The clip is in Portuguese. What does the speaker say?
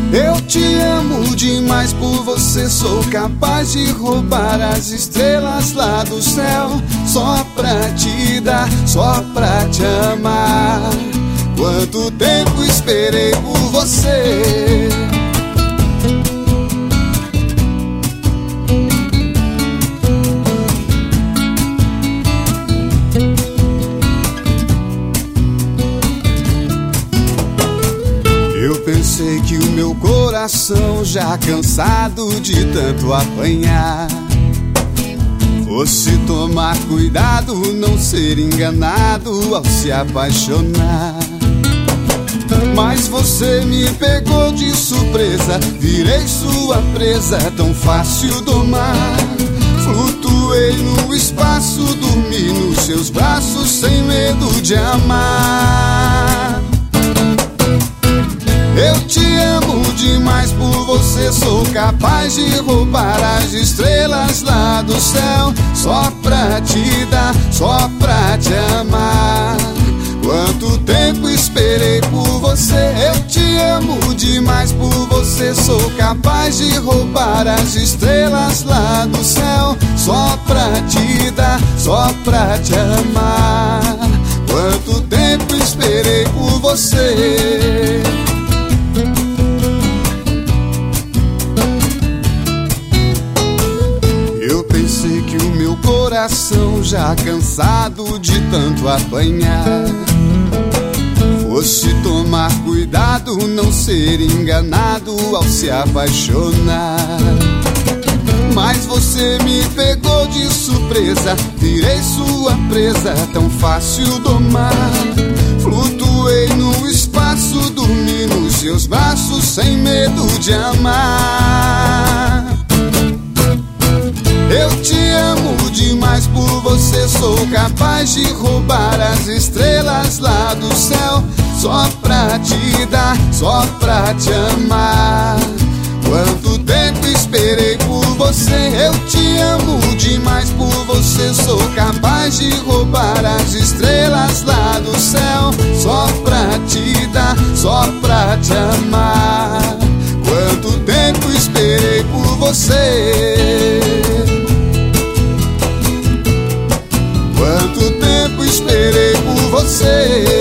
Eu te amo demais, por você sou capaz de roubar as estrelas lá do céu, só pra te dar, só pra te amar. Quanto tempo esperei por você. Eu pensei que o meu coração, já cansado de tanto apanhar, fosse tomar cuidado, não ser enganado ao se apaixonar. Mas você me pegou de surpresa, virei sua presa, tão fácil domar. Flutuei no espaço, dormi nos seus braços, sem medo de amar. Eu te amo demais, por você sou capaz de roubar as estrelas lá do céu, só pra te dar, só pra te amar. Quanto tempo esperei por você. Eu te amo demais, por você sou capaz de roubar as estrelas lá do céu, só pra te dar, só pra te amar. Quanto tempo esperei por você. Eu pensei que o meu coração, já cansado de tanto apanhar, fosse tomar cuidado, não ser enganado ao se apaixonar. Mas você me pegou de surpresa, virei sua presa, tão fácil domar. Flutuei no espaço, dormi nos seus braços, sem medo de amar. Eu te amo demais, por você sou capaz de roubar as estrelas lá do céu, só pra te dar, só pra te amar. Quanto tempo esperei por você. Eu te amo demais, por você sou capaz de roubar as estrelas lá do céu, só pra te dar, só pra te amar. Quanto tempo esperei por você. Quanto tempo esperei por você.